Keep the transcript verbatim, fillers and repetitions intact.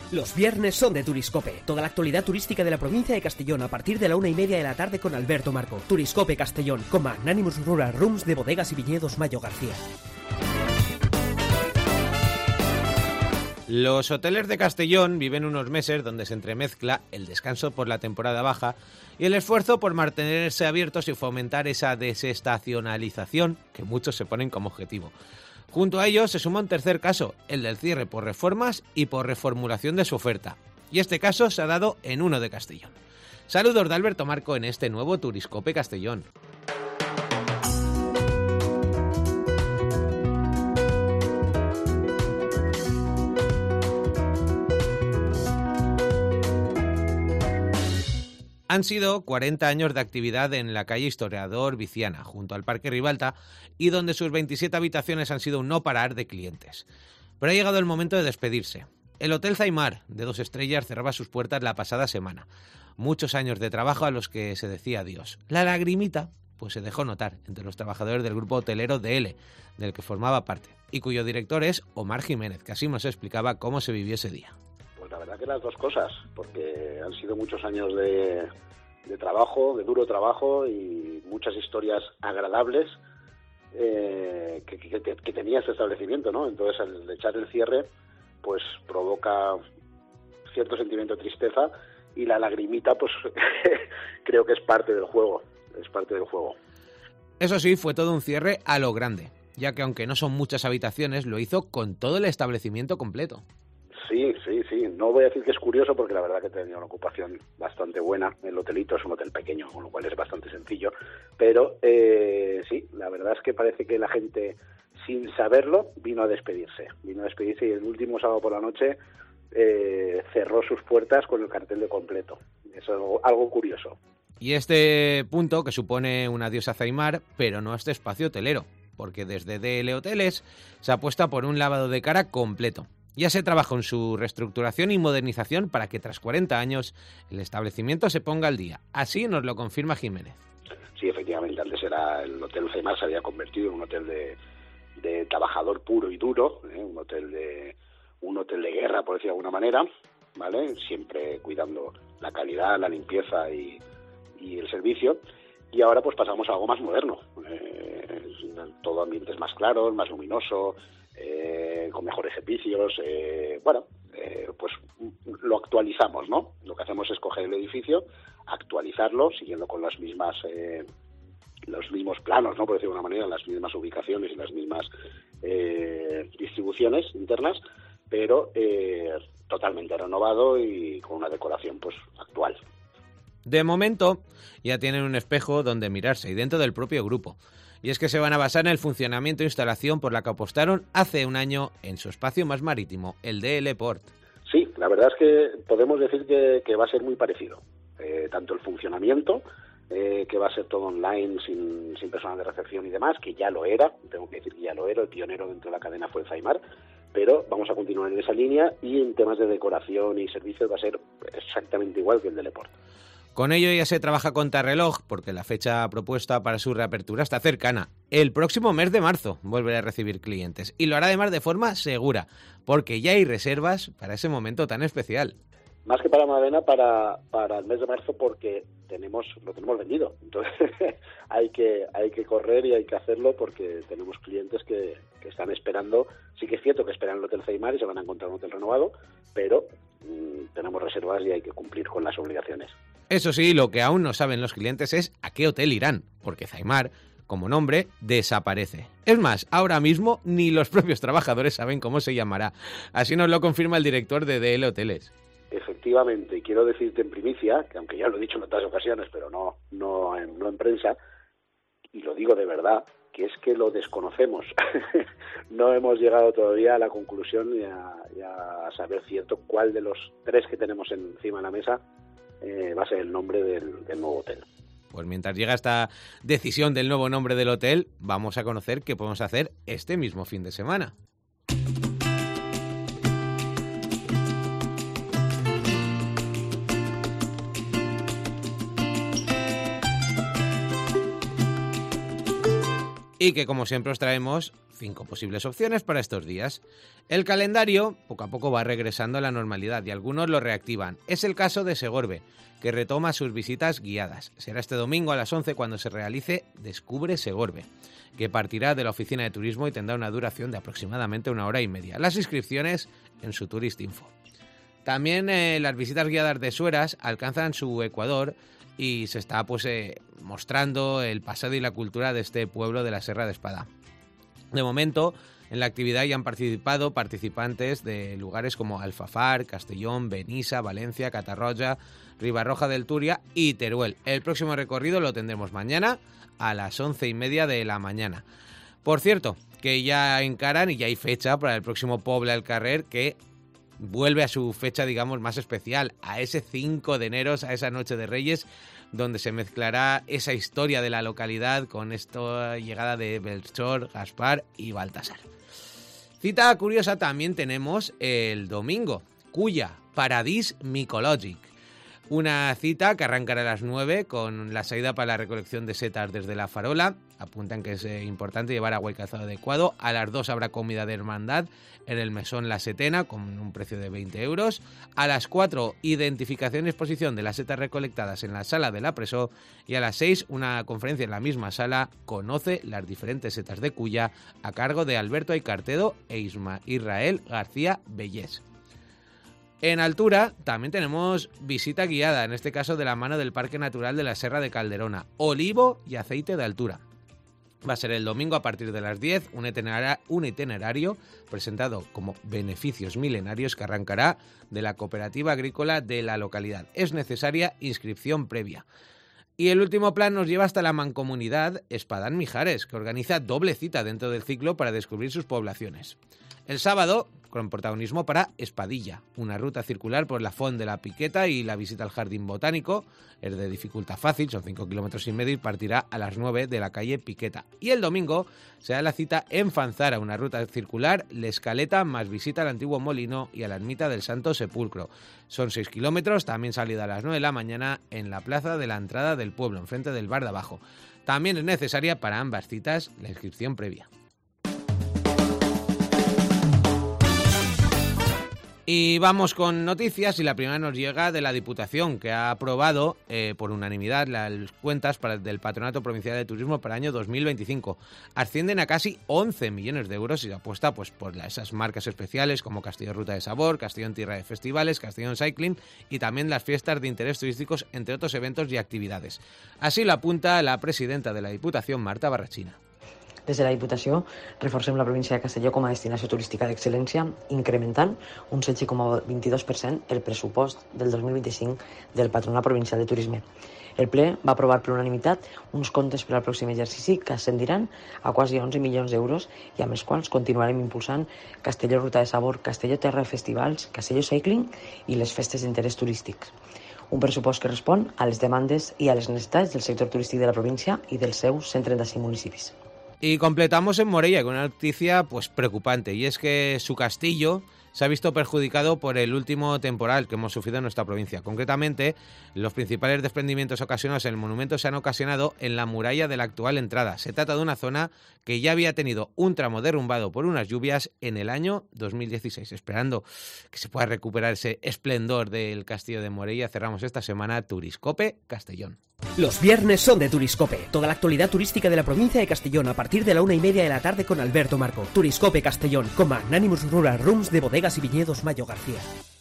Los viernes son de Turiscope. Toda la actualidad turística de la provincia de Castellón a partir de la una y media de la tarde con Alberto Marco. Turiscope Castellón, con Magnanimous Rural Rooms de Bodegas y Viñedos Mayo García. Los hoteles de Castellón viven unos meses donde se entremezcla el descanso por la temporada baja y el esfuerzo por mantenerse abiertos y fomentar esa desestacionalización que muchos se ponen como objetivo. Junto a ello se suma un tercer caso, el del cierre por reformas y por reformulación de su oferta. Y este caso se ha dado en uno de Castellón. Saludos de Alberto Marco en este nuevo Turiscope Castellón. Han sido cuarenta años de actividad en la calle Historiador Viciana, junto al Parque Ribalta, y donde sus veintisiete habitaciones han sido un no parar de clientes. Pero ha llegado el momento de despedirse. El Hotel Zaimar, de dos estrellas, cerraba sus puertas la pasada semana. Muchos años de trabajo a los que se decía adiós. La lagrimita pues se dejó notar entre los trabajadores del grupo hotelero D L, del que formaba parte, y cuyo director es Omar Jiménez, que así nos explicaba cómo se vivió ese día. Pues la verdad que las dos cosas, porque han sido muchos años de, de trabajo, de duro trabajo y muchas historias agradables eh, que, que, que, que tenía este establecimiento, ¿no? Entonces, al echar el cierre, pues provoca cierto sentimiento de tristeza y la lagrimita, pues creo que es parte del juego, es parte del juego. Eso sí, fue todo un cierre a lo grande, ya que aunque no son muchas habitaciones, lo hizo con todo el establecimiento completo. Sí, sí, sí. No voy a decir que es curioso porque la verdad que tenía una ocupación bastante buena. El hotelito es un hotel pequeño, con lo cual es bastante sencillo. Pero eh, sí, la verdad es que parece que la gente, sin saberlo, vino a despedirse. Vino a despedirse y el último sábado por la noche eh, cerró sus puertas con el cartel de completo. Es algo, algo curioso. Y este punto que supone un adiós a Zaimar, pero no a este espacio hotelero, porque desde D L Hoteles se apuesta por un lavado de cara completo. Ya se trabajó en su reestructuración y modernización para que tras cuarenta años el establecimiento se ponga al día. Así nos lo confirma Jiménez. Sí, efectivamente, antes era el Hotel Zaimar, se había convertido en un hotel de, de trabajador puro y duro, ¿eh? un hotel de un hotel de guerra, por decirlo de alguna manera, ¿vale? Siempre cuidando la calidad, la limpieza y, y el servicio. Y ahora pues pasamos a algo más moderno, eh, todo ambientes más claros, más luminoso, Eh, con mejores servicios, eh, bueno, eh, pues lo actualizamos, ¿no? Lo que hacemos es coger el edificio, actualizarlo, siguiendo con las mismas, eh, los mismos planos, ¿no? Por decirlo de una manera, las mismas ubicaciones y las mismas eh, distribuciones internas, pero eh, totalmente renovado y con una decoración, pues, actual. De momento, ya tienen un espejo donde mirarse y dentro del propio grupo. Y es que se van a basar en el funcionamiento e instalación por la que apostaron hace un año en su espacio más marítimo, el D L Port. Sí, la verdad es que podemos decir que, que va a ser muy parecido. Eh, tanto el funcionamiento, eh, que va a ser todo online, sin, sin personal de recepción y demás, que ya lo era, tengo que decir que ya lo era, el pionero dentro de la cadena fue el Zaimar, pero vamos a continuar en esa línea y en temas de decoración y servicios va a ser exactamente igual que el D L Port. Con ello ya se trabaja contrarreloj, porque la fecha propuesta para su reapertura está cercana. El próximo mes de marzo volverá a recibir clientes, y lo hará además de forma segura, porque ya hay reservas para ese momento tan especial. Más que para Madena, para, para el mes de marzo, porque tenemos lo tenemos vendido. Entonces hay que hay que correr y hay que hacerlo porque tenemos clientes que, que están esperando. Sí que es cierto que esperan el Hotel Zaimar y se van a encontrar un hotel renovado, pero mmm, tenemos reservas y hay que cumplir con las obligaciones. Eso sí, lo que aún no saben los clientes es a qué hotel irán, porque Zaimar, como nombre, desaparece. Es más, ahora mismo ni los propios trabajadores saben cómo se llamará. Así nos lo confirma el director de D L Hoteles. Efectivamente, y quiero decirte en primicia, que aunque ya lo he dicho en otras ocasiones, pero no, no, en, no en prensa, y lo digo de verdad, que es que lo desconocemos. No hemos llegado todavía a la conclusión y a, y a saber cierto cuál de los tres que tenemos encima de la mesa eh, va a ser el nombre del, del nuevo hotel. Pues mientras llega esta decisión del nuevo nombre del hotel, vamos a conocer qué podemos hacer este mismo fin de semana. Y que, como siempre, os traemos cinco posibles opciones para estos días. El calendario poco a poco va regresando a la normalidad y algunos lo reactivan. Es el caso de Segorbe, que retoma sus visitas guiadas. Será este domingo a las once cuando se realice Descubre Segorbe, que partirá de la oficina de turismo y tendrá una duración de aproximadamente una hora y media. Las inscripciones en su Turistinfo. También eh, las visitas guiadas de Sueras alcanzan su Ecuador y se está pues eh, mostrando el pasado y la cultura de este pueblo de la Serra de Espadá. De momento, en la actividad ya han participado participantes de lugares como Alfafar, Castellón, Benissa, Valencia, Catarroja, Ribarroja del Turia y Teruel. El próximo recorrido lo tendremos mañana a las once y media de la mañana. Por cierto, que ya encaran y ya hay fecha para el próximo Pobla del Carrer, que vuelve a su fecha, digamos, más especial, a ese cinco de enero, a esa Noche de Reyes, donde se mezclará esa historia de la localidad con esta llegada de Melchor, Gaspar y Baltasar. Cita curiosa también tenemos el domingo, Culla, Paradís Micològic. Una cita que arrancará a las nueve con la salida para la recolección de setas desde la farola. Apuntan que es eh, importante llevar agua y calzado adecuado. A las dos habrá comida de hermandad en el mesón La Setena con un precio de veinte euros. A las cuatro, identificación y exposición de las setas recolectadas en la sala de la Presó. Y a las seis, una conferencia en la misma sala, Conoce las diferentes setas de Culla, a cargo de Alberto Aicartedo e Isma Israel García Bellés. En altura también tenemos visita guiada, en este caso de la mano del Parque Natural de la Serra de Calderona, olivo y aceite de altura. Va a ser el domingo a partir de las diez, un itinerario, un itinerario presentado como Beneficios Milenarios que arrancará de la cooperativa agrícola de la localidad. Es necesaria inscripción previa. Y el último plan nos lleva hasta la mancomunidad Espadán-Mijares, que organiza doble cita dentro del ciclo para descubrir sus poblaciones. El sábado, con protagonismo para Espadilla, una ruta circular por la Font de la Piqueta y la visita al Jardín Botánico. Es de dificultad fácil, son cinco kilómetros y medio y partirá a las nueve de la calle Piqueta. Y el domingo será la cita en Fanzara, una ruta circular, La Escaleta más visita al antiguo molino y a la ermita del Santo Sepulcro. Son seis kilómetros, también salida a las nueve de la mañana en la plaza de la entrada del pueblo, enfrente del bar de abajo. También es necesaria para ambas citas la inscripción previa. Y vamos con noticias y la primera nos llega de la Diputación, que ha aprobado eh, por unanimidad las cuentas para, del Patronato Provincial de Turismo para el año dos mil veinticinco. Ascienden a casi once millones de euros y se apuesta pues, por la, esas marcas especiales como Castellón Ruta de Sabor, Castellón Tierra de Festivales, Castellón Cycling y también las fiestas de interés turísticos, entre otros eventos y actividades. Así lo apunta la presidenta de la Diputación, Marta Barrachina. Des de la Diputació reforcem la província de Castelló com a destinació turística d'excel·lència, incrementant un setze coma vint-i-dos per cent el pressupost del dos mil vint-i-cinc del Patronat Provincial de Turisme. El ple va aprovar per unanimitat uns comptes per al pròxim exercici que ascendiran a quasi onze milions d'euros i amb els quals continuarem impulsant Castelló Ruta de Sabor, Castelló Terra de Festivals, Castelló Cycling i les festes d'interès turístics. Un pressupost que respon a les demandes i a les necessitats del sector turístic de la província i dels seus cent trenta-cinc municipis. Y completamos en Morella con una noticia pues preocupante, y es que su castillo se ha visto perjudicado por el último temporal que hemos sufrido en nuestra provincia. Concretamente, los principales desprendimientos ocasionados en el monumento se han ocasionado en la muralla de la actual entrada. Se trata de una zona que ya había tenido un tramo derrumbado por unas lluvias en el año dos mil dieciséis. Esperando que se pueda recuperar ese esplendor del castillo de Morella, cerramos esta semana Turiscope Castellón. Los viernes son de Turiscope. Toda la actualidad turística de la provincia de Castellón a partir de la una y media de la tarde con Alberto Marco. Turiscope Castellón, con Magnanimous Rural Rooms de Bodegas y Viñedos Mayo García.